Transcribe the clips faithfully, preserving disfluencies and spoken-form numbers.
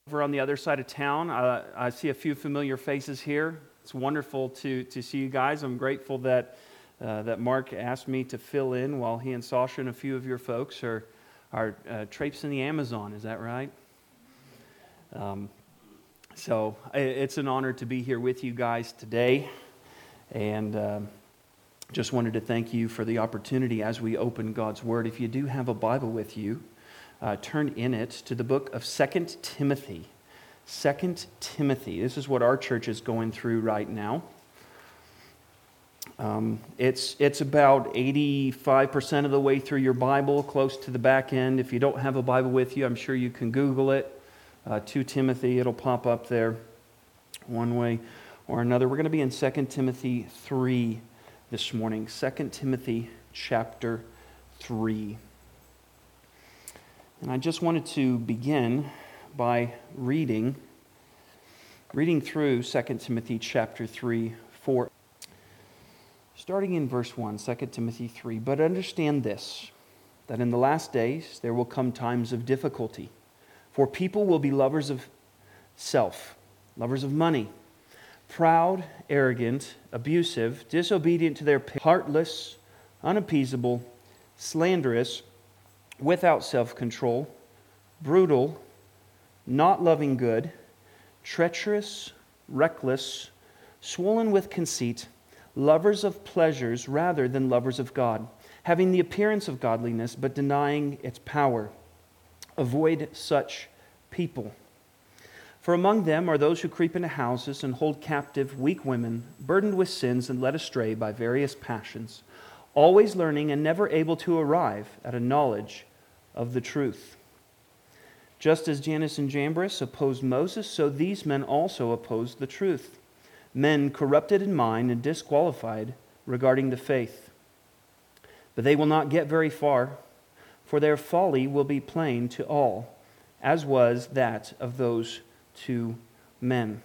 Over on the other side of town, uh, I see a few familiar faces here. It's wonderful to to see you guys. I'm grateful that uh, that Mark asked me to fill in while he and Sasha and a few of your folks are are uh, traipsing the Amazon. Is that right? Um, so it's an honor to be here with you guys today, and um, just wanted to thank you for the opportunity as we open God's Word. If you do have a Bible with you, Uh, turn in it to the book of Second Timothy. Second Timothy. This is what our church is going through right now. Um, it's it's about eighty-five percent of the way through your Bible, close to the back end. If you don't have a Bible with you, I'm sure you can Google it. Uh, to Timothy, it'll pop up there one way or another. We're going to be in Second Timothy three this morning. Second Timothy chapter three. And I just wanted to begin by reading, reading through Second Timothy chapter three, four. Starting in verse one, Second Timothy three. But understand this, that in the last days there will come times of difficulty. For people will be lovers of self, lovers of money, proud, arrogant, abusive, disobedient to their parents, heartless, unappeasable, slanderous, without self-control, brutal, not loving good, treacherous, reckless, swollen with conceit, lovers of pleasures rather than lovers of God, having the appearance of godliness but denying its power. Avoid such people. For among them are those who creep into houses and hold captive weak women, burdened with sins and led astray by various passions, always learning and never able to arrive at a knowledge of the truth. Just as Jannes and Jambres opposed Moses, so these men also opposed the truth. Men corrupted in mind and disqualified regarding the faith. But they will not get very far, for their folly will be plain to all, as was that of those two men.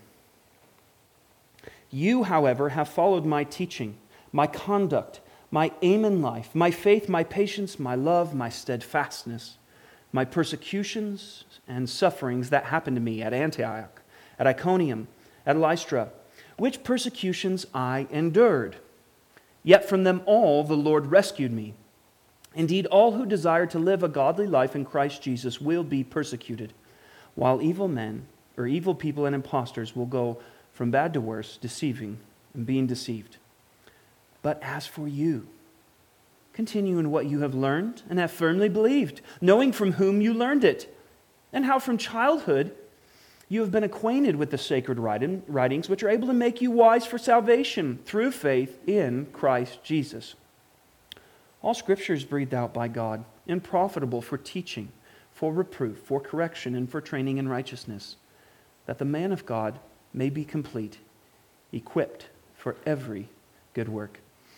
You, however, have followed my teaching, my conduct, my aim in life, my faith, my patience, my love, my steadfastness, my persecutions and sufferings that happened to me at Antioch, at Iconium, at Lystra, which persecutions I endured. Yet from them all the Lord rescued me. Indeed, all who desire to live a godly life in Christ Jesus will be persecuted, while evil men, or evil people and impostors will go from bad to worse, deceiving and being deceived. But as for you, continue in what you have learned and have firmly believed, knowing from whom you learned it, and how from childhood you have been acquainted with the sacred writings, which are able to make you wise for salvation through faith in Christ Jesus. All Scripture is breathed out by God and profitable for teaching, for reproof, for correction, and for training in righteousness, that the man of God may be complete, equipped for every good work.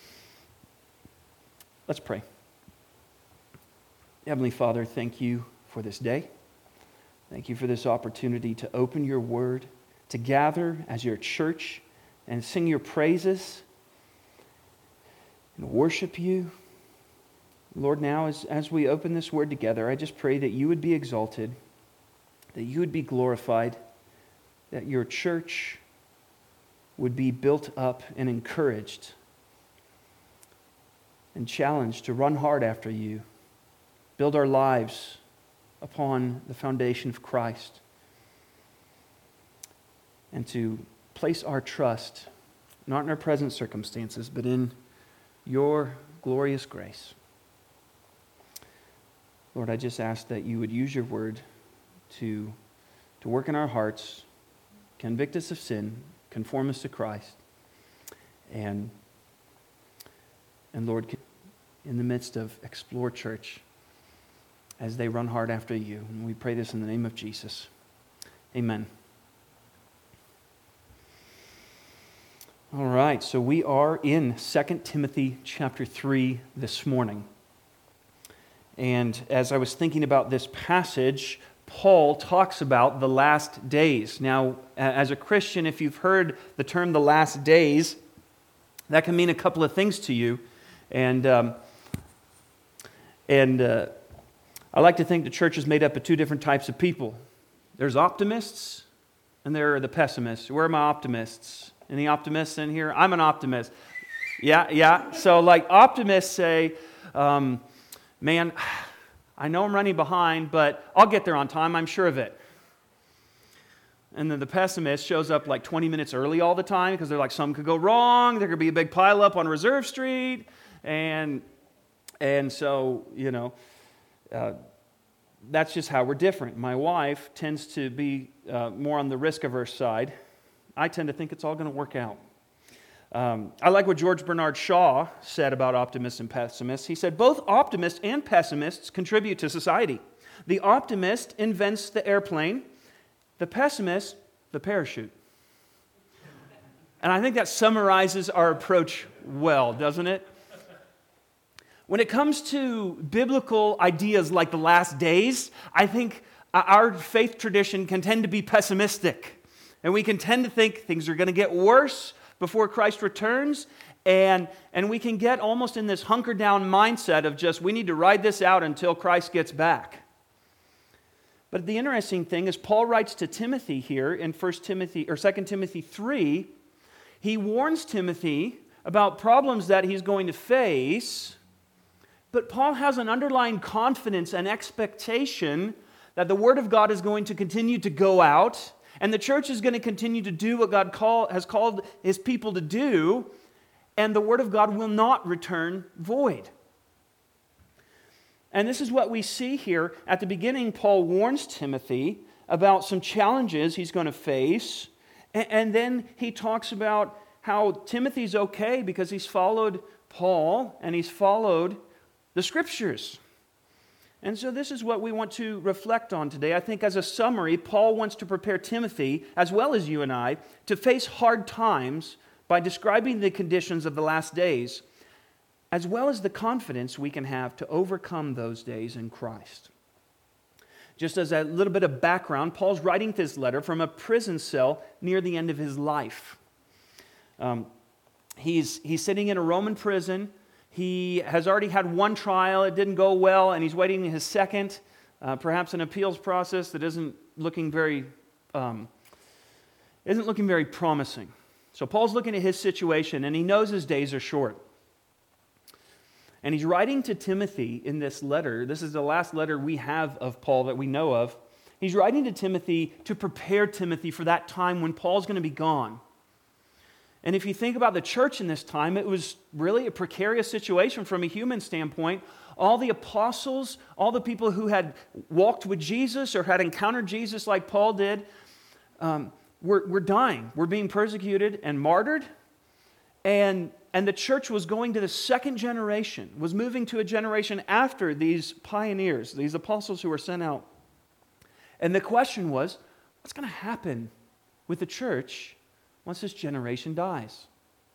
Let's pray. Heavenly Father, thank you for this day. Thank you for this opportunity to open your word, to gather as your church and sing your praises and worship you. Lord, now as, as we open this word together, I just pray that you would be exalted, that you would be glorified, that your church would be built up and encouraged and challenged to run hard after you, build our lives upon the foundation of Christ, and to place our trust, not in our present circumstances, but in your glorious grace. Lord, I just ask that you would use your word to, to work in our hearts, convict us of sin, conform us to Christ, and, and Lord, in the midst of Explore Church, as they run hard after you. And we pray this in the name of Jesus. Amen. All right, so we are in Second Timothy chapter three this morning. And as I was thinking about this passage, Paul talks about the last days. Now, as a Christian, if you've heard the term the last days, that can mean a couple of things to you. And um, and uh, I like to think the church is made up of two different types of people. There's optimists and there are the pessimists. Where are my optimists? Any optimists in here? I'm an optimist. Yeah, yeah. So like optimists say, um, man, I know I'm running behind, but I'll get there on time. I'm sure of it. And then the pessimist shows up like twenty minutes early all the time because they're like, something could go wrong. There could be a big pileup on Reserve Street. And, and so, you know, uh, that's just how we're different. My wife tends to be uh, more on the risk-averse side. I tend to think it's all going to work out. Um, I like what George Bernard Shaw said about optimists and pessimists. He said, both optimists and pessimists contribute to society. The optimist invents the airplane, the pessimist, the parachute. And I think that summarizes our approach well, doesn't it? When it comes to biblical ideas like the last days, I think our faith tradition can tend to be pessimistic. And we can tend to think things are going to get worse before Christ returns. And, and we can get almost in this hunkered down mindset of just, we need to ride this out until Christ gets back. But the interesting thing is Paul writes to Timothy here in First Timothy or Second Timothy three. He warns Timothy about problems that he's going to face. But Paul has an underlying confidence and expectation that the Word of God is going to continue to go out, and the church is going to continue to do what God call, has called His people to do, and the Word of God will not return void. And this is what we see here. At the beginning, Paul warns Timothy about some challenges he's going to face, and, and then he talks about how Timothy's okay because he's followed Paul, and he's followed the Scriptures. And so this is what we want to reflect on today. I think as a summary, Paul wants to prepare Timothy, as well as you and I, to face hard times by describing the conditions of the last days, as well as the confidence we can have to overcome those days in Christ. Just as a little bit of background, Paul's writing this letter from a prison cell near the end of his life. Um, he's, he's sitting in a Roman prison. He has already had one trial, it didn't go well, and he's waiting his second, uh, perhaps an appeals process that isn't looking very, um, isn't looking very promising. So Paul's looking at his situation, and he knows his days are short. And he's writing to Timothy in this letter. This is the last letter we have of Paul that we know of. He's writing to Timothy to prepare Timothy for that time when Paul's going to be gone. And if you think about the church in this time, it was really a precarious situation from a human standpoint. All the apostles, all the people who had walked with Jesus or had encountered Jesus like Paul did, um, were, were dying. Were being persecuted and martyred. And, and the church was going to the second generation, was moving to a generation after these pioneers, these apostles who were sent out. And the question was, what's going to happen with the church once this generation dies?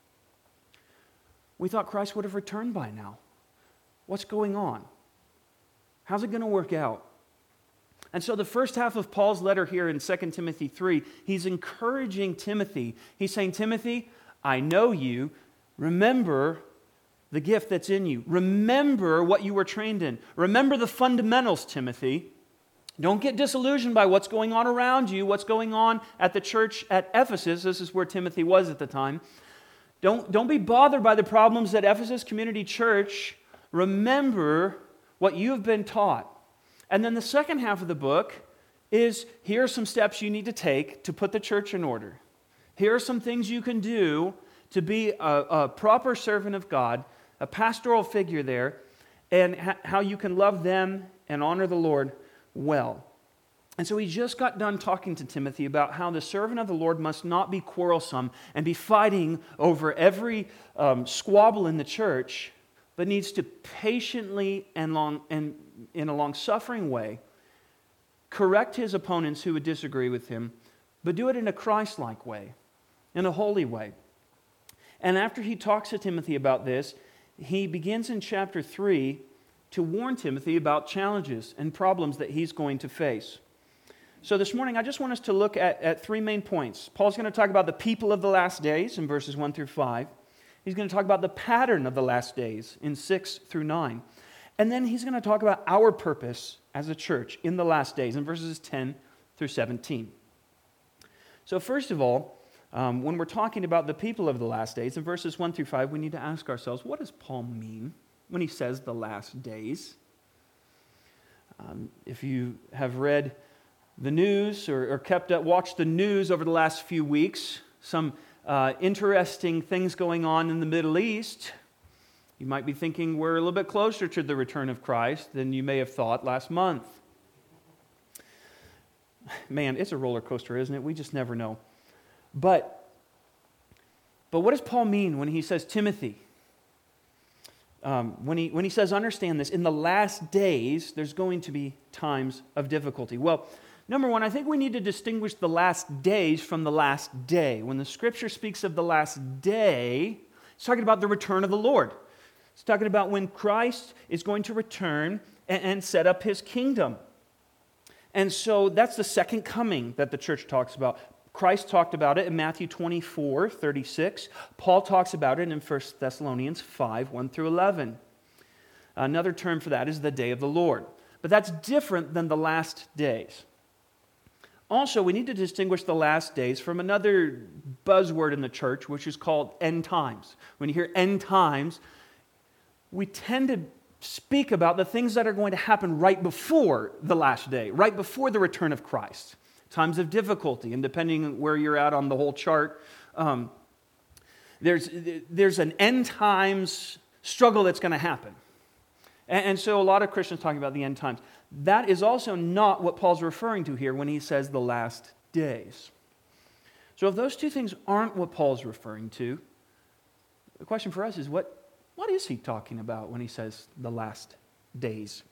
We thought Christ would have returned by now. What's going on? How's it going to work out? And so the first half of Paul's letter here in Second Timothy three, he's encouraging Timothy. He's saying, Timothy, I know you. Remember the gift that's in you. Remember what you were trained in. Remember the fundamentals, Timothy. Don't get disillusioned by what's going on around you, what's going on at the church at Ephesus. This is where Timothy was at the time. Don't, don't be bothered by the problems at Ephesus Community Church. Remember what you have been taught. And then the second half of the book is, here are some steps you need to take to put the church in order. Here are some things you can do to be a, a proper servant of God, a pastoral figure there, and ha- how you can love them and honor the Lord well. And so he just got done talking to Timothy about how the servant of the Lord must not be quarrelsome and be fighting over every um, squabble in the church, but needs to patiently and long and in a long-suffering way correct his opponents who would disagree with him, but do it in a Christ-like way, in a holy way. And after he talks to Timothy about this, he begins in chapter three to warn Timothy about challenges and problems that he's going to face. So this morning, I just want us to look at, at three main points. Paul's going to talk about the people of the last days in verses one through five. He's going to talk about the pattern of the last days in six through nine. And then he's going to talk about our purpose as a church in the last days in verses ten through seventeen. So first of all, um, when we're talking about the people of the last days, in verses one through five, we need to ask ourselves, what does Paul mean when he says the last days? Um, if you have read the news or, or kept up, watched the news over the last few weeks, some uh, interesting things going on in the Middle East, you might be thinking we're a little bit closer to the return of Christ than you may have thought last month. Man, it's a roller coaster, isn't it? We just never know. But, but what does Paul mean when he says, Timothy, um, when he, when he says, understand this, in the last days, there's going to be times of difficulty? Well, number one, I think we need to distinguish the last days from the last day. When the Scripture speaks of the last day, it's talking about the return of the Lord. It's talking about when Christ is going to return and, and set up His kingdom. And so that's the second coming that the church talks about. Christ talked about it in Matthew twenty-four, thirty-six. Paul talks about it in First Thessalonians five, one through eleven. Another term for that is the day of the Lord. But that's different than the last days. Also, we need to distinguish the last days from another buzzword in the church, which is called end times. When you hear end times, we tend to speak about the things that are going to happen right before the last day, right before the return of Christ. Times of difficulty, and depending on where you're at on the whole chart, um, there's, there's an end times struggle that's going to happen. And, and so a lot of Christians talking about the end times. That is also not what Paul's referring to here when he says the last days. So if those two things aren't what Paul's referring to, the question for us is, what, what is he talking about when he says the last days?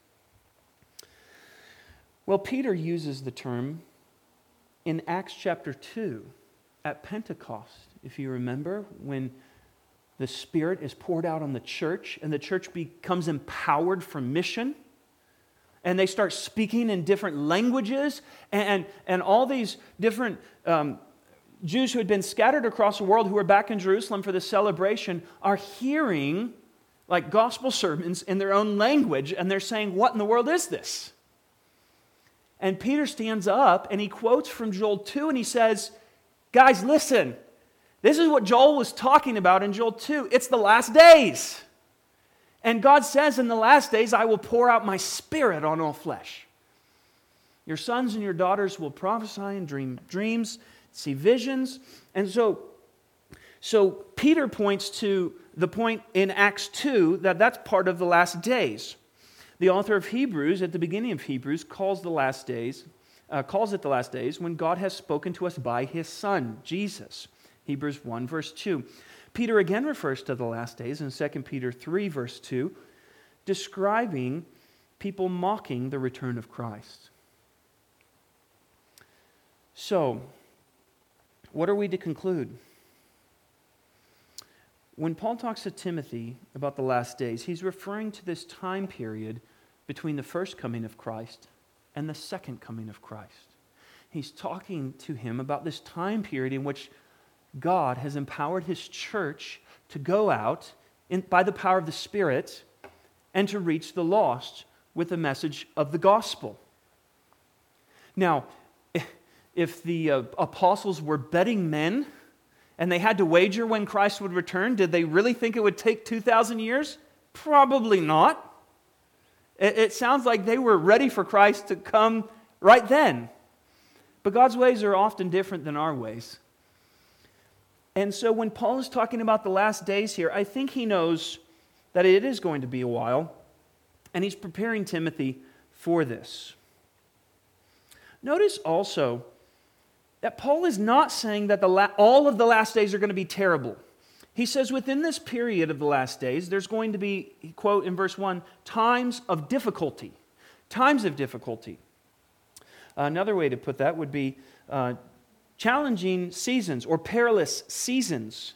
Well, Peter uses the term in Acts chapter two, at Pentecost, if you remember, when the Spirit is poured out on the church and the church becomes empowered for mission, and they start speaking in different languages, and, and all these different um, Jews who had been scattered across the world, who were back in Jerusalem for the celebration, are hearing like gospel sermons in their own language, and they're saying, what in the world is this? And Peter stands up and he quotes from Joel two and he says, guys, listen, this is what Joel was talking about in Joel two. It's the last days. And God says, in the last days, I will pour out my Spirit on all flesh. Your sons and your daughters will prophesy and dream dreams, see visions. And so, so Peter points to the point in Acts two that that's part of the last days. The author of Hebrews, at the beginning of Hebrews, calls the last days, uh, calls it the last days when God has spoken to us by His Son, Jesus. Hebrews one, verse two. Peter again refers to the last days in Second Peter three, verse two, describing people mocking the return of Christ. So, what are we to conclude? When Paul talks to Timothy about the last days, he's referring to this time period between the first coming of Christ and the second coming of Christ. He's talking to him about this time period in which God has empowered His church to go out in, by the power of the Spirit and to reach the lost with the message of the gospel. Now, if the uh, apostles were betting men and they had to wager when Christ would return, did they really think it would take two thousand years? Probably not. It, it sounds like they were ready for Christ to come right then. But God's ways are often different than our ways. And so when Paul is talking about the last days here, I think he knows that it is going to be a while, and he's preparing Timothy for this. Notice also that Paul is not saying that the la- all of the last days are going to be terrible. He says within this period of the last days, there's going to be, quote in verse one, times of difficulty. Times of difficulty. Another way to put that would be uh, challenging seasons or perilous seasons.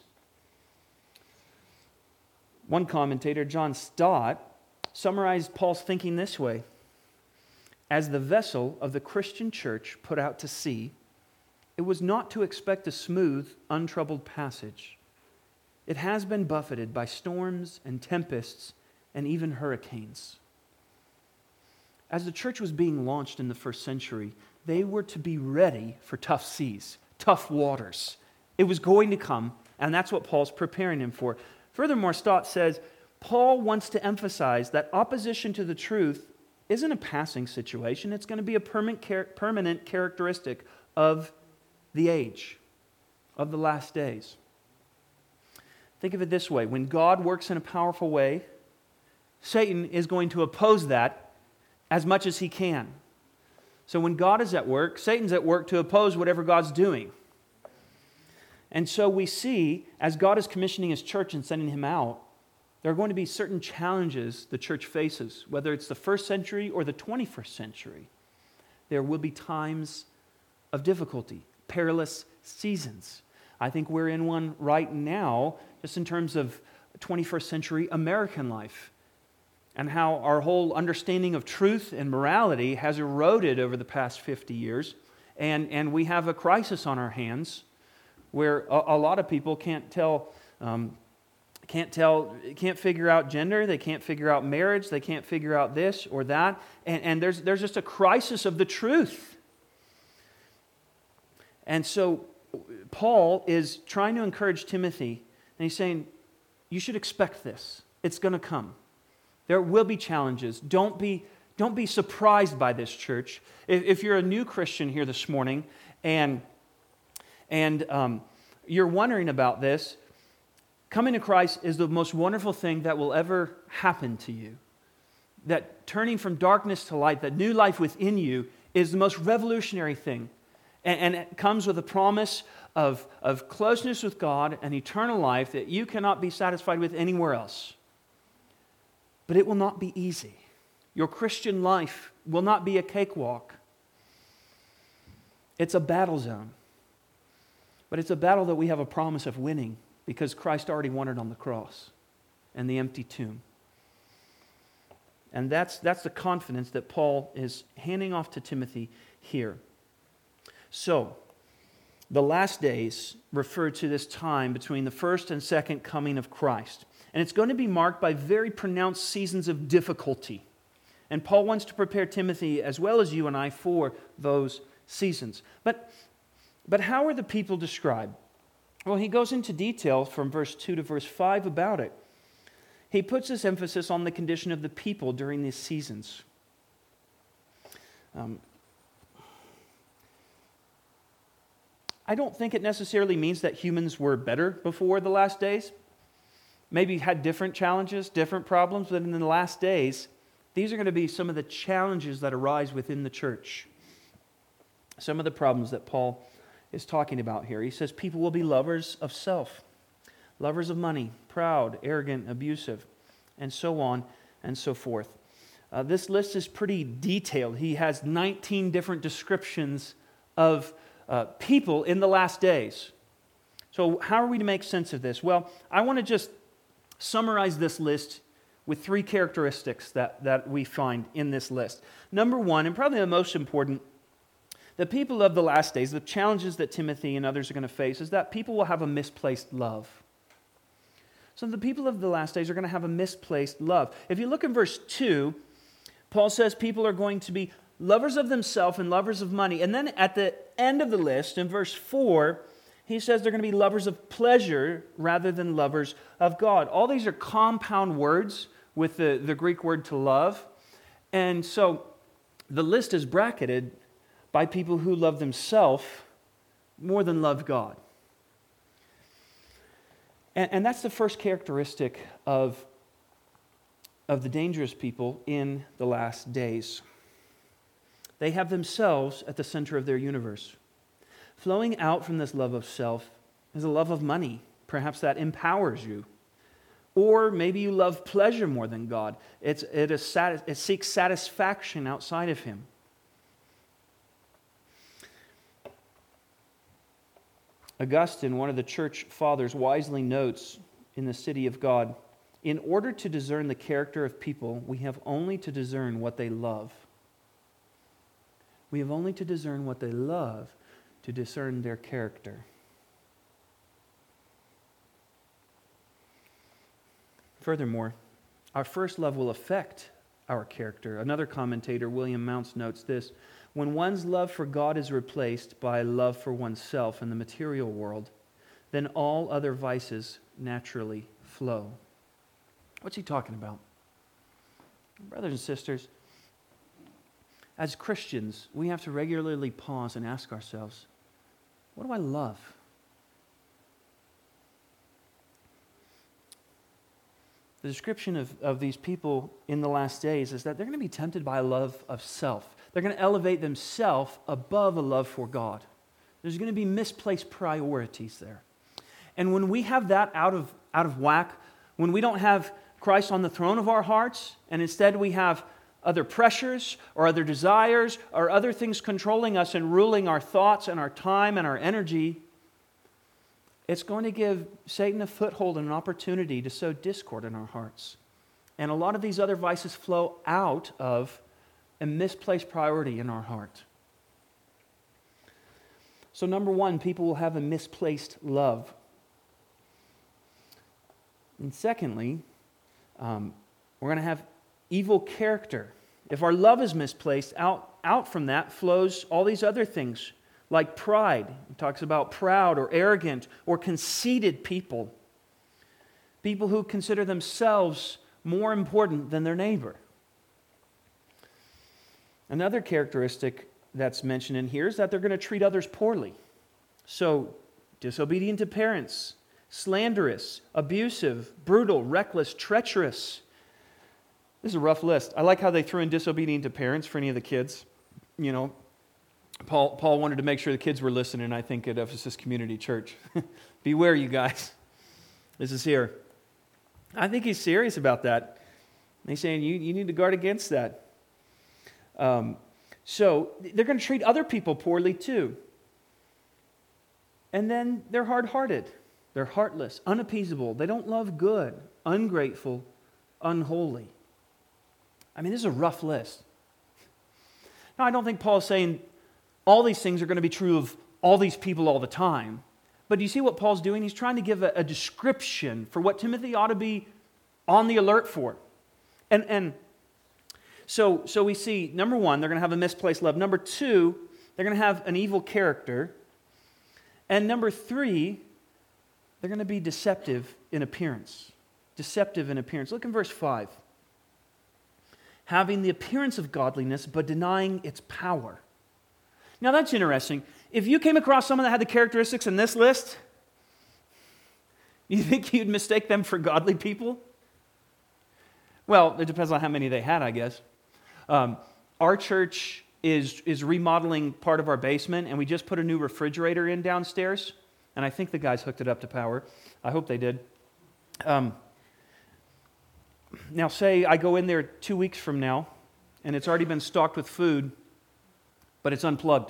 One commentator, John Stott, summarized Paul's thinking this way: as the vessel of the Christian church put out to sea, it was not to expect a smooth, untroubled passage. It has been buffeted by storms and tempests and even hurricanes. as the church was being launched in the first century, they were to be ready for tough seas, tough waters. It was going to come, and that's what Paul's preparing him for. Furthermore, Stott says, Paul wants to emphasize that opposition to the truth isn't a passing situation. It's going to be a permanent, permanent characteristic of the age, of the last days. Think of it this way. When God works in a powerful way, Satan is going to oppose that as much as he can. So when God is at work, Satan's at work to oppose whatever God's doing. And so we see, as God is commissioning His church and sending Him out, there are going to be certain challenges the church faces, whether it's the first century or the twenty-first century. There will be times of difficulty, perilous seasons. I think we're in one right now, just in terms of twenty-first century American life, and how our whole understanding of truth and morality has eroded over the past fifty years, and, and we have a crisis on our hands where a, a lot of people can't tell, um, can't tell, can't figure out gender, they can't figure out marriage, they can't figure out this or that, and, and there's, there's just a crisis of the truth. And so Paul is trying to encourage Timothy, and he's saying, you should expect this. It's going to come. There will be challenges. Don't be, don't be surprised by this, church. If, if you're a new Christian here this morning and, and um, you're wondering about this, coming to Christ is the most wonderful thing that will ever happen to you. That turning from darkness to light, that new life within you, is the most revolutionary thing. And, and it comes with a promise of, of closeness with God and eternal life that you cannot be satisfied with anywhere else. But it will not be easy. Your Christian life will not be a cakewalk. It's a battle zone. But it's a battle that we have a promise of winning because Christ already won it on the cross and the empty tomb. And that's, that's the confidence that Paul is handing off to Timothy here. So, the last days refer to this time between the first and second coming of Christ. And it's going to be marked by very pronounced seasons of difficulty. And Paul wants to prepare Timothy, as well as you and I, for those seasons. But, but how are the people described? Well, he goes into detail from verse two to verse five about it. He puts this emphasis on the condition of the people during these seasons. Um, I don't think it necessarily means that humans were better before the last days. Maybe had different challenges, different problems, but in the last days, these are going to be some of the challenges that arise within the church. Some of the problems that Paul is talking about here. He says people will be lovers of self, lovers of money, proud, arrogant, abusive, and so on and so forth. Uh, this list is pretty detailed. He has nineteen different descriptions of uh, people in the last days. So how are we to make sense of this? Well, I want to just summarize this list with three characteristics that, that we find in this list. Number one, and probably the most important, the people of the last days, the challenges that Timothy and others are going to face, is that people will have a misplaced love. So the people of the last days are going to have a misplaced love. If you look in verse two, Paul says people are going to be lovers of themselves and lovers of money. And then at the end of the list, in verse four, he says they're going to be lovers of pleasure rather than lovers of God. All these are compound words with the, the Greek word to love. And so the list is bracketed by people who love themselves more than love God. And, and that's the first characteristic of, of the dangerous people in the last days. They have themselves at the center of their universe. Flowing out from this love of self is a love of money. Perhaps that empowers you. Or maybe you love pleasure more than God. It's, it, is satis- it seeks satisfaction outside of Him. Augustine, one of the church fathers, wisely notes in The City of God, in order to discern the character of people, we have only to discern what they love. We have only to discern what they love to discern their character. Furthermore, our first love will affect our character. Another commentator, William Mounce, notes this: when one's love for God is replaced by love for oneself in the material world, then all other vices naturally flow. What's he talking about? Brothers and sisters, as Christians, we have to regularly pause and ask ourselves, what do I love? The description of, of these people in the last days is that they're going to be tempted by a love of self. They're going to elevate themselves above a love for God. There's going to be misplaced priorities there. And when we have that out of, out of whack, when we don't have Christ on the throne of our hearts, and instead we have other pressures or other desires or other things controlling us and ruling our thoughts and our time and our energy, it's going to give Satan a foothold and an opportunity to sow discord in our hearts. And a lot of these other vices flow out of a misplaced priority in our heart. So number one, people will have a misplaced love. And secondly, um, we're going to have evil character. If our love is misplaced, out, out from that flows all these other things, like pride. It talks about proud or arrogant or conceited people. People who consider themselves more important than their neighbor. Another characteristic that's mentioned in here is that they're going to treat others poorly. So, disobedient to parents, slanderous, abusive, brutal, reckless, treacherous. This is a rough list. I like how they threw in disobedient to parents for any of the kids. You know, Paul, Paul wanted to make sure the kids were listening, I think, at Ephesus Community Church. Beware, you guys. This is here. I think he's serious about that. He's saying you, you need to guard against that. Um, so they're going to treat other people poorly too. And then they're hard-hearted. They're heartless, unappeasable. They don't love good, ungrateful, unholy. I mean, this is a rough list. Now, I don't think Paul's saying all these things are going to be true of all these people all the time. But do you see what Paul's doing? He's trying to give a, a description for what Timothy ought to be on the alert for. And, and so, so we see, number one, they're going to have a misplaced love. Number two, they're going to have an evil character. And number three, they're going to be deceptive in appearance. Deceptive in appearance. Look in verse five. Having the appearance of godliness, but denying its power. Now that's interesting. If you came across someone that had the characteristics in this list, you think you'd mistake them for godly people? Well, it depends on how many they had, I guess. Um, our church is, is remodeling part of our basement, and we just put a new refrigerator in downstairs, and I think the guys hooked it up to power. I hope they did. Um, now, say I go in there two weeks from now, and it's already been stocked with food, but it's unplugged.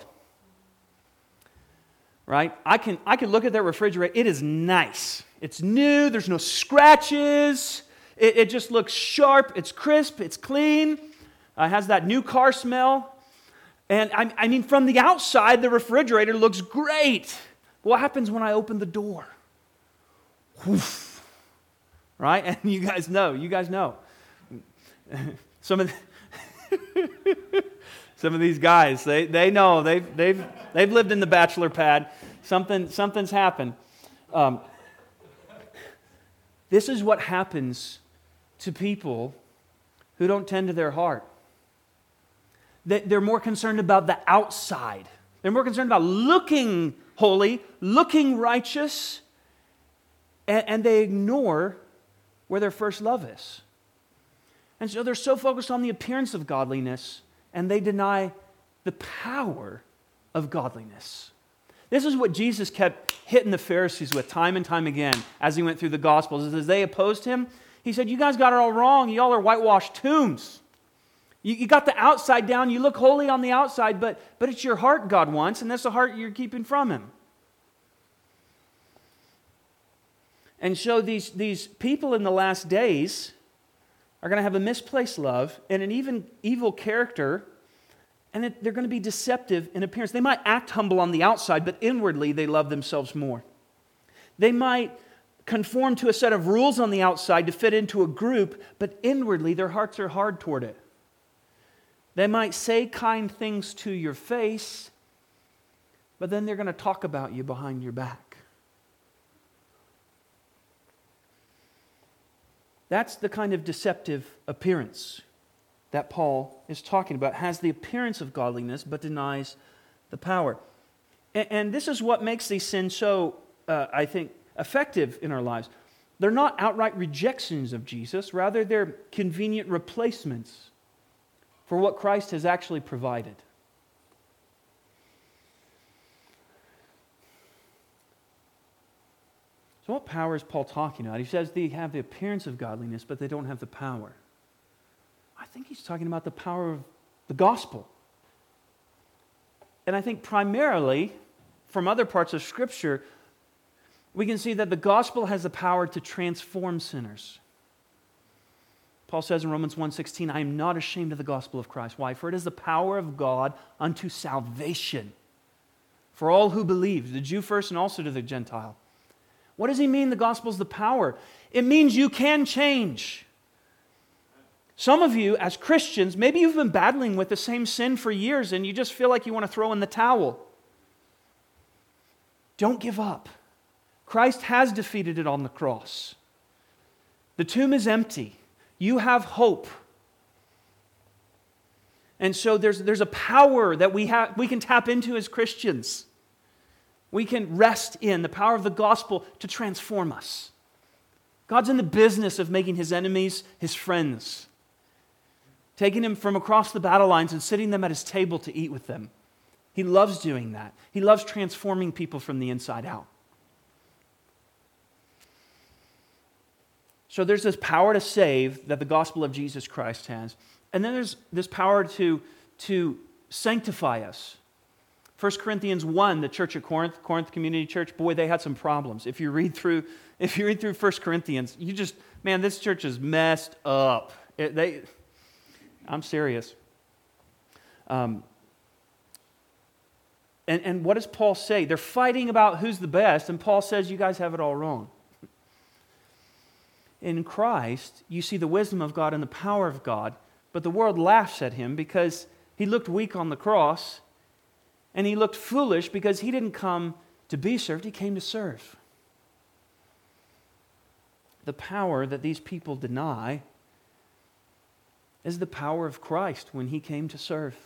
Right? I can I can look at that refrigerator. It is nice. It's new. There's no scratches. It, it just looks sharp. It's crisp. It's clean. Uh, has that new car smell. And I, I mean, from the outside, the refrigerator looks great. What happens when I open the door? Woof. Right? And you guys know. You guys know. Some of the Some of these guys, they they know they've they've they've lived in the bachelor pad. Something something's happened. Um, this is what happens to people who don't tend to their heart. They, they're more concerned about the outside. They're more concerned about looking holy, looking righteous, and, and they ignore where their first love is. And so they're so focused on the appearance of godliness, and they deny the power of godliness. This is what Jesus kept hitting the Pharisees with time and time again as he went through the Gospels. As they opposed him, he said, you guys got it all wrong. Y'all are whitewashed tombs. You, you got the outside down. You look holy on the outside, but, but it's your heart God wants, and that's the heart you're keeping from him. And so these, these people in the last days are going to have a misplaced love and an even evil character, and it, they're going to be deceptive in appearance. They might act humble on the outside, but inwardly they love themselves more. They might conform to a set of rules on the outside to fit into a group, but inwardly their hearts are hard toward it. They might say kind things to your face, but then they're going to talk about you behind your back. That's the kind of deceptive appearance that Paul is talking about. Has the appearance of godliness, but denies the power. And, and this is what makes these sins so, uh, I think, effective in our lives. They're not outright rejections of Jesus. Rather, they're convenient replacements for what Christ has actually provided. So what power is Paul talking about? He says they have the appearance of godliness, but they don't have the power. I think he's talking about the power of the gospel. And I think primarily, from other parts of Scripture, we can see that the gospel has the power to transform sinners. Paul says in Romans one sixteen, I am not ashamed of the gospel of Christ. Why? For it is the power of God unto salvation for all who believe, the Jew first and also to the Gentile. What does he mean the gospel is the power? It means you can change. Some of you, as Christians, maybe you've been battling with the same sin for years and you just feel like you want to throw in the towel. Don't give up. Christ has defeated it on the cross. The tomb is empty. You have hope. And so there's, there's a power that we have we can tap into as Christians. We can rest in the power of the gospel to transform us. God's in the business of making his enemies his friends, taking them from across the battle lines and sitting them at his table to eat with them. He loves doing that. He loves transforming people from the inside out. So there's this power to save that the gospel of Jesus Christ has. And then there's this power to, to sanctify us. First Corinthians one, the church of Corinth, Corinth Community Church, boy, they had some problems. If you read through, if you read through First Corinthians, you just, man, this church is messed up. It, they, I'm serious. Um, and, and what does Paul say? They're fighting about who's the best, and Paul says, you guys have it all wrong. In Christ, you see the wisdom of God and the power of God, but the world laughs at him because he looked weak on the cross, and he looked foolish because he didn't come to be served, he came to serve. The power that these people deny is the power of Christ when he came to serve.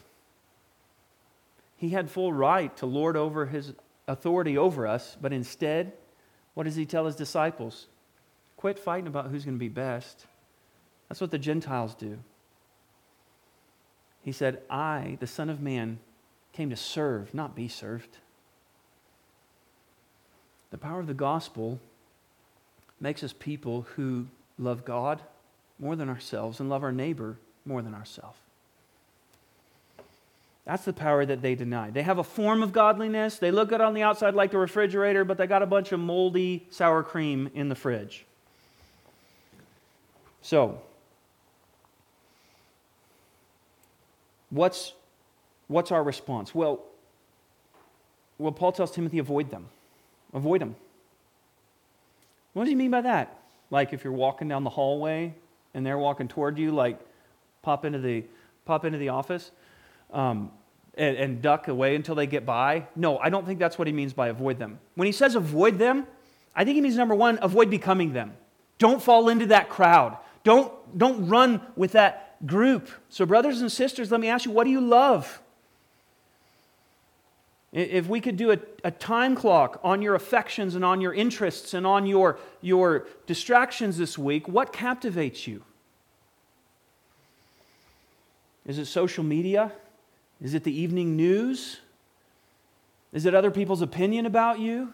He had full right to lord over his authority over us, but instead, what does he tell his disciples? Quit fighting about who's going to be best. That's what the Gentiles do. He said, I, the Son of Man, came to serve, not be served. The power of the gospel makes us people who love God more than ourselves and love our neighbor more than ourselves. That's the power that they deny. They have a form of godliness. They look good on the outside like the refrigerator, but they got a bunch of moldy sour cream in the fridge. So, what's, what's our response? Well, well, Paul tells Timothy, avoid them. Avoid them. What does he mean by that? Like if you're walking down the hallway and they're walking toward you, like pop into the, pop into the office um, and, and duck away until they get by? No, I don't think that's what he means by avoid them. When he says avoid them, I think he means, number one, avoid becoming them. Don't fall into that crowd. Don't, don't run with that group. So brothers and sisters, let me ask you, what do you love? If we could do a, a time clock on your affections and on your interests and on your, your distractions this week, what captivates you? Is it social media? Is it the evening news? Is it other people's opinion about you?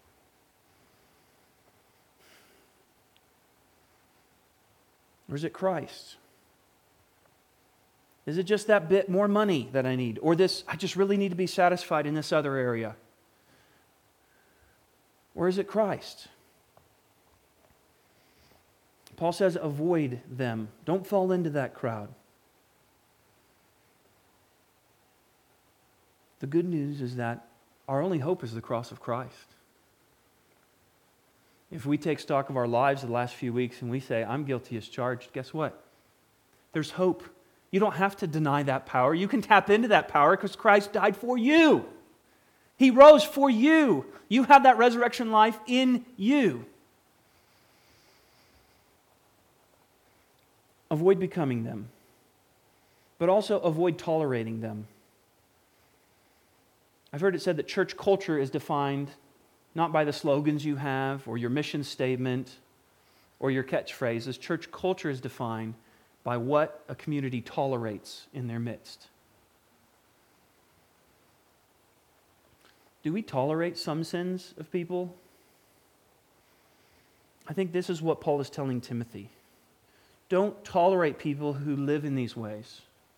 Or is it Christ? Is it just that bit more money that I need? Or this, I just really need to be satisfied in this other area? Or is it Christ? Paul says, avoid them. Don't fall into that crowd. The good news is that our only hope is the cross of Christ. If we take stock of our lives the last few weeks and we say, I'm guilty as charged, guess what? There's hope You don't have to deny that power. You can tap into that power because Christ died for you. He rose for you. You have that resurrection life in you. Avoid becoming them, but also avoid tolerating them. I've heard it said that church culture is defined not by the slogans you have or your mission statement or your catchphrases. Church culture is defined by what a community tolerates in their midst. Do we tolerate some sins of people? I think this is what Paul is telling Timothy. Don't tolerate people who live in these ways.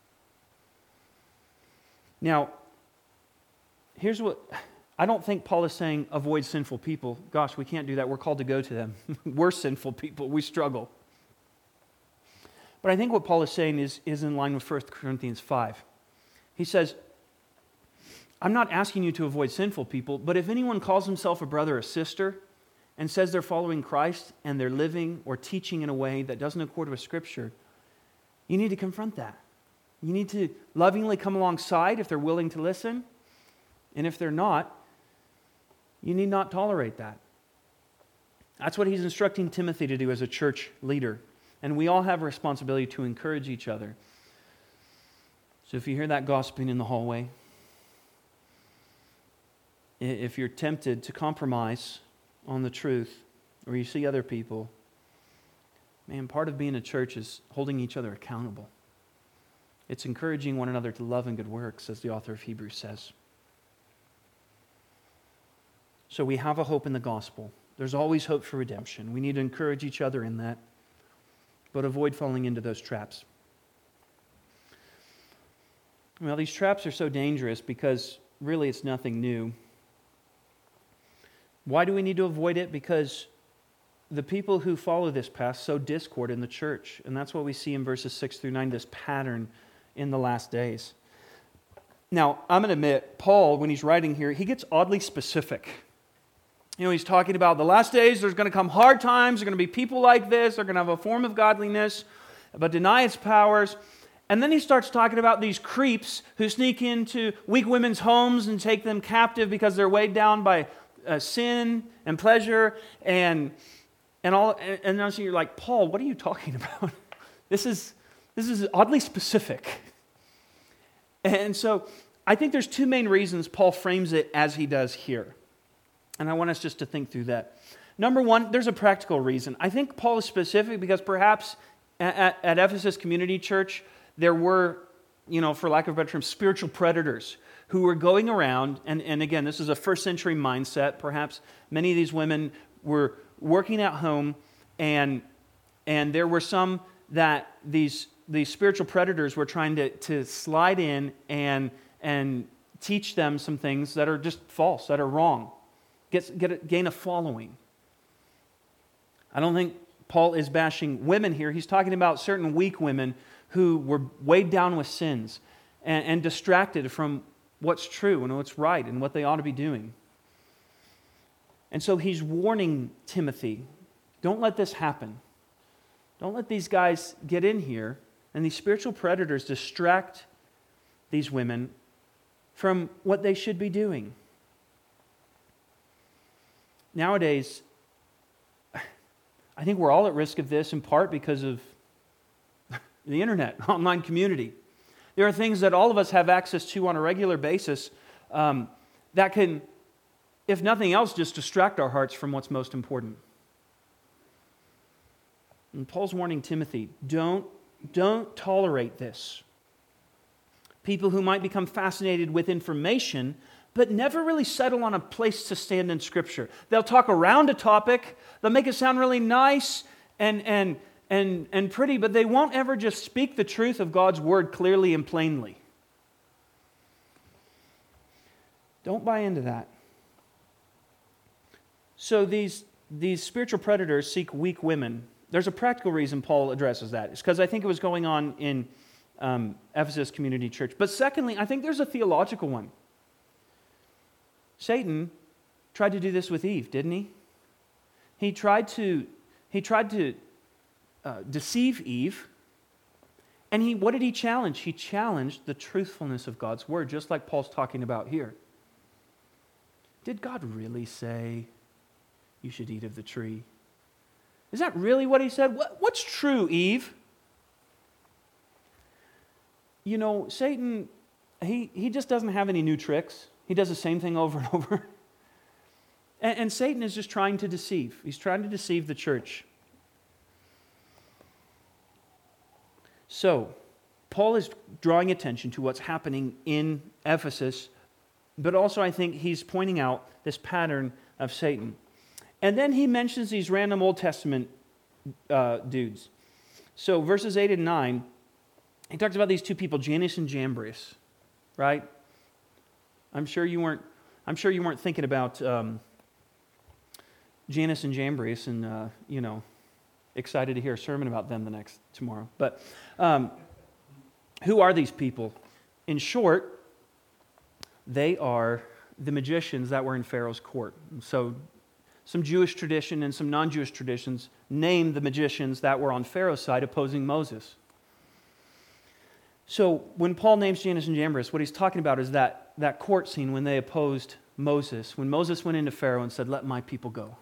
Now, here's what, I don't think Paul is saying avoid sinful people. Gosh, we can't do that. We're called to go to them. We're sinful people. We struggle. But I think what Paul is saying is, is in line with First Corinthians five. He says, I'm not asking you to avoid sinful people, but if anyone calls himself a brother or sister and says they're following Christ and they're living or teaching in a way that doesn't accord with Scripture, you need to confront that. You need to lovingly come alongside if they're willing to listen. And if they're not, you need not tolerate that. That's what he's instructing Timothy to do as a church leader. And we all have a responsibility to encourage each other. So if you hear that gossiping in the hallway, if you're tempted to compromise on the truth, or you see other people, man, part of being a church is holding each other accountable. It's encouraging one another to love and good works, as the author of Hebrews says. So we have a hope in the gospel. There's always hope for redemption. We need to encourage each other in that, but avoid falling into those traps. Well, these traps are so dangerous because really it's nothing new. Why do we need to avoid it? Because the people who follow this path sow discord in the church. And that's what we see in verses six through nine, this pattern in the last days. Now, I'm going to admit, Paul, when he's writing here, he gets oddly specific. You know, he's talking about the last days, there's going to come hard times, there's going to be people like this, they're going to have a form of godliness, but deny its powers. And then he starts talking about these creeps who sneak into weak women's homes and take them captive because they're weighed down by uh, sin and pleasure and and all. And, and then you're like, Paul, what are you talking about? This is this is oddly specific. And so I think there's two main reasons Paul frames it as he does here. And I want us just to think through that. Number one, there's a practical reason. I think Paul is specific because perhaps at, at Ephesus Community Church, there were, you know, for lack of a better term, spiritual predators who were going around, and, and again, this is a first century mindset. Perhaps many of these women were working at home, and and there were some that these these spiritual predators were trying to, to slide in and and teach them some things that are just false, that are wrong. Get, get a, gain a following. I don't think Paul is bashing women here. He's talking about certain weak women who were weighed down with sins and, and distracted from what's true and what's right and what they ought to be doing. And so he's warning Timothy, don't let this happen. Don't let these guys get in here and these spiritual predators distract these women from what they should be doing. Nowadays, I think we're all at risk of this in part because of the internet, online community. There are things that all of us have access to on a regular basis um, that can, if nothing else, just distract our hearts from what's most important. And Paul's warning Timothy, don't, don't tolerate this. People who might become fascinated with information but never really settle on a place to stand in Scripture. They'll talk around a topic, they'll make it sound really nice and, and, and, and pretty, but they won't ever just speak the truth of God's Word clearly and plainly. Don't buy into that. So these, these spiritual predators seek weak women. There's a practical reason Paul addresses that. It's because I think it was going on in um, Ephesus Community Church. But secondly, I think there's a theological one. Satan tried to do this with Eve, didn't he? He tried to, he tried to uh, deceive Eve, And he, what did he challenge? He challenged the truthfulness of God's word, just like Paul's talking about here. Did God really say you should eat of the tree? Is that really what he said? What, what's true, Eve? You know, Satan, he, he just doesn't have any new tricks. He does the same thing over and over. And, and Satan is just trying to deceive. He's trying to deceive the church. So, Paul is drawing attention to what's happening in Ephesus, but also I think he's pointing out this pattern of Satan. And then he mentions these random Old Testament uh, dudes. So verses eight and nine, he talks about these two people, Jannes and Jambres, right? I'm sure you weren't. I'm sure you weren't thinking about um, Jannes and Jambres, and uh, you know, excited to hear a sermon about them the next tomorrow. But um, who are these people? In short, they are the magicians that were in Pharaoh's court. So, some Jewish tradition and some non-Jewish traditions name the magicians that were on Pharaoh's side opposing Moses. So when Paul names Jannes and Jambres, what he's talking about is that, that court scene when they opposed Moses, when Moses went into Pharaoh and said, "Let my people go."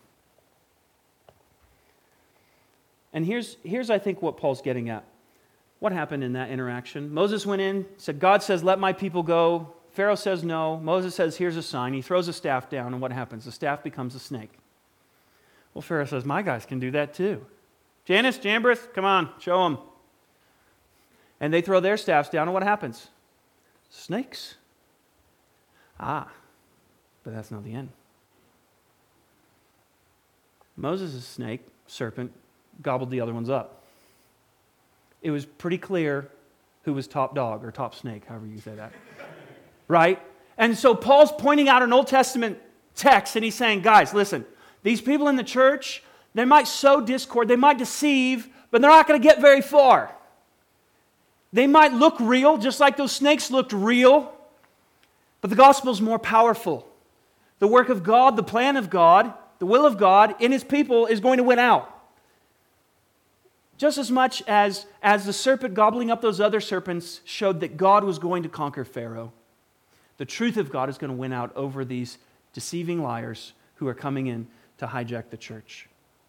And here's, here's I think, what Paul's getting at. What happened in that interaction? Moses went in, said, "God says, let my people go." Pharaoh says no. Moses says, "Here's a sign." He throws a staff down, and what happens? The staff becomes a snake. Well, Pharaoh says, "My guys can do that too. Jannes, Jambres, come on, show them." And they throw their staffs down, and what happens? Snakes. Ah, but that's not the end. Moses' snake, serpent, gobbled the other ones up. It was pretty clear who was top dog or top snake, however you say that. Right? And so Paul's pointing out an Old Testament text, and he's saying, guys, listen, these people in the church, they might sow discord, they might deceive, but they're not going to get very far. They might look real, just like those snakes looked real, but the gospel is more powerful. The work of God, the plan of God, the will of God in His people is going to win out. Just as much as, as the serpent gobbling up those other serpents showed that God was going to conquer Pharaoh, the truth of God is going to win out over these deceiving liars who are coming in to hijack the church.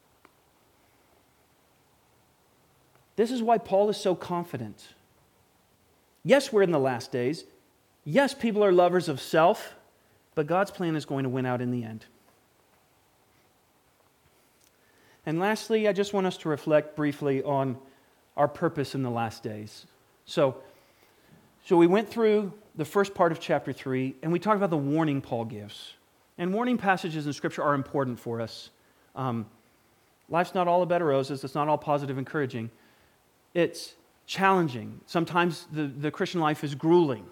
This is why Paul is so confident. Yes, we're in the last days. Yes, people are lovers of self, but God's plan is going to win out in the end. And lastly, I just want us to reflect briefly on our purpose in the last days. So, so we went through the first part of chapter three, and we talked about the warning Paul gives. And warning passages in Scripture are important for us. Um, life's not all a bed of roses. It's not all positive, encouraging. It's challenging. Sometimes the, the Christian life is grueling.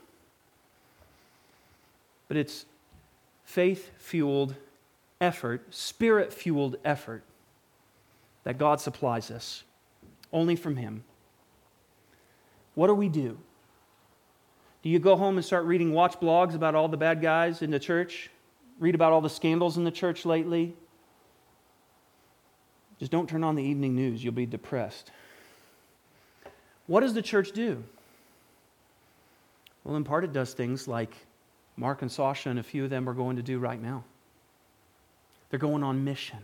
But it's faith-fueled effort, spirit-fueled effort that God supplies us, only from Him. What do we do? Do you go home and start reading watch blogs about all the bad guys in the church? Read about all the scandals in the church lately? Just don't turn on the evening news. You'll be depressed. What does the church do? Well, in part it does things like Mark and Sasha and a few of them are going to do right now. They're going on mission.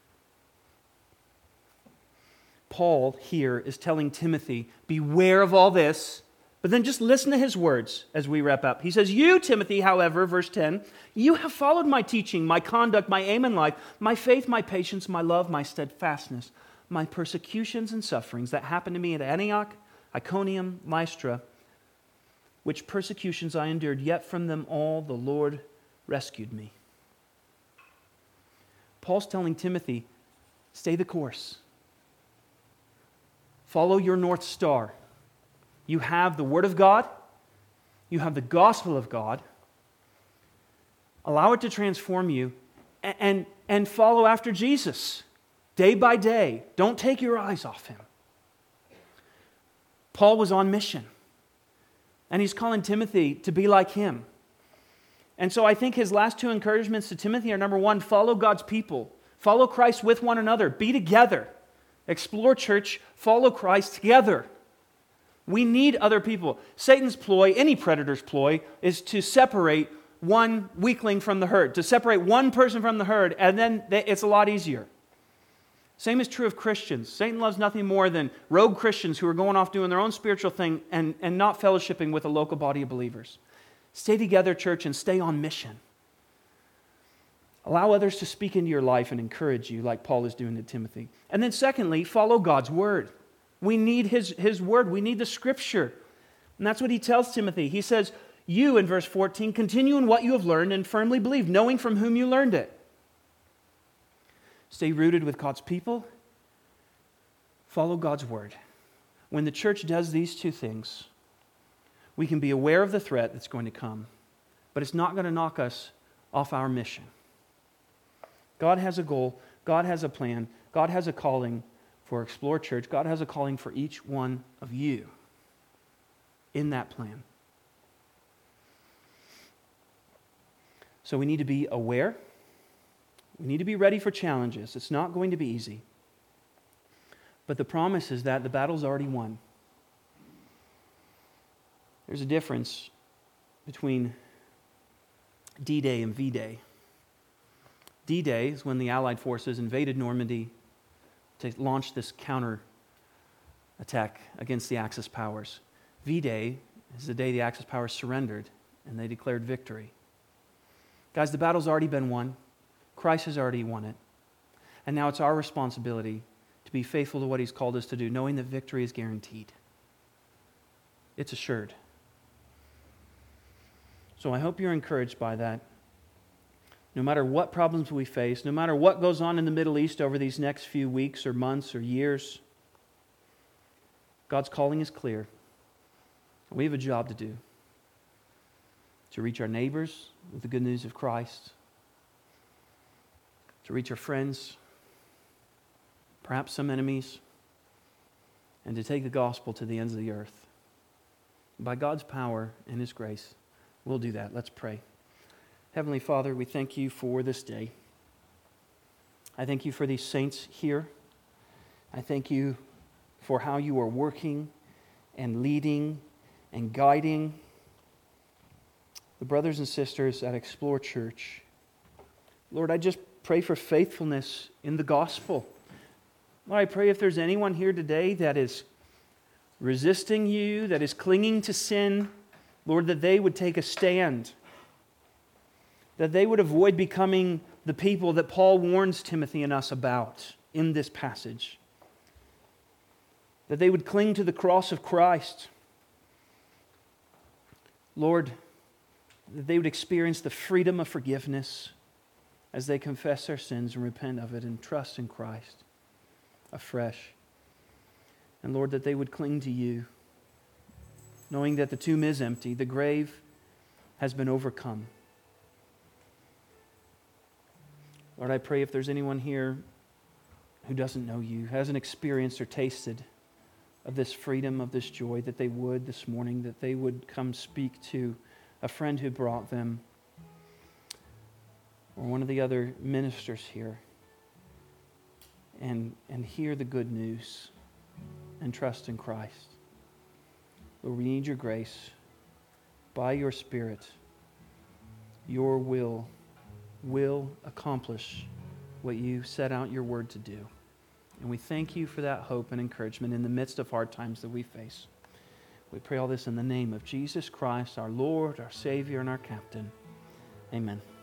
Paul here is telling Timothy, beware of all this, but then just listen to his words as we wrap up. He says, "You, Timothy, however," verse ten, "you have followed my teaching, my conduct, my aim in life, my faith, my patience, my love, my steadfastness, my persecutions and sufferings that happened to me at Antioch, Iconium, Lystra, which persecutions I endured, yet from them all the Lord rescued me." Paul's telling Timothy, stay the course. Follow your North Star. You have the Word of God. You have the gospel of God. Allow it to transform you and, and, and follow after Jesus day by day. Don't take your eyes off Him. Paul was on mission. And he's calling Timothy to be like him. And so I think his last two encouragements to Timothy are, number one, follow God's people. Follow Christ with one another. Be together. Explore church. Follow Christ together. We need other people. Satan's ploy, any predator's ploy, is to separate one weakling from the herd, to separate one person from the herd, and then it's a lot easier. Same is true of Christians. Satan loves nothing more than rogue Christians who are going off doing their own spiritual thing and, and not fellowshipping with a local body of believers. Stay together, church, and stay on mission. Allow others to speak into your life and encourage you like Paul is doing to Timothy. And then secondly, follow God's word. We need his, his word. We need the Scripture. And that's what he tells Timothy. He says, you, in verse fourteen, continue in what you have learned and firmly believe, knowing from whom you learned it. Stay rooted with God's people. Follow God's word. When the church does these two things, we can be aware of the threat that's going to come, but it's not going to knock us off our mission. God has a goal. God has a plan. God has a calling for Explore Church. God has a calling for each one of you in that plan. So we need to be aware. We need to be ready for challenges. It's not going to be easy. But the promise is that the battle's already won. There's a difference between D-Day and V-Day. D-Day is when the Allied forces invaded Normandy to launch this counter attack against the Axis powers. V-Day is the day the Axis powers surrendered and they declared victory. Guys, the battle's already been won. Christ has already won it. And now it's our responsibility to be faithful to what He's called us to do, knowing that victory is guaranteed. It's assured. So I hope you're encouraged by that. No matter what problems we face, no matter what goes on in the Middle East over these next few weeks or months or years, God's calling is clear. We have a job to do. To reach our neighbors with the good news of Christ. To reach our friends, perhaps some enemies, and to take the gospel to the ends of the earth. By God's power and His grace, we'll do that. Let's pray. Heavenly Father, we thank You for this day. I thank You for these saints here. I thank You for how You are working and leading and guiding the brothers and sisters at Explore Church. Lord, I just pray for faithfulness in the gospel. Lord, I pray if there's anyone here today that is resisting You, that is clinging to sin, Lord, that they would take a stand. That they would avoid becoming the people that Paul warns Timothy and us about in this passage. That they would cling to the cross of Christ. Lord, that they would experience the freedom of forgiveness as they confess their sins and repent of it and trust in Christ afresh. And Lord, that they would cling to You, knowing that the tomb is empty, the grave has been overcome. Lord, I pray if there's anyone here who doesn't know You, hasn't experienced or tasted of this freedom, of this joy, that they would this morning, that they would come speak to a friend who brought them, or one of the other ministers here, and, and hear the good news and trust in Christ. Lord, we need Your grace. By Your Spirit, Your will will accomplish what You set out Your word to do. And we thank You for that hope and encouragement in the midst of hard times that we face. We pray all this in the name of Jesus Christ, our Lord, our Savior, and our Captain. Amen.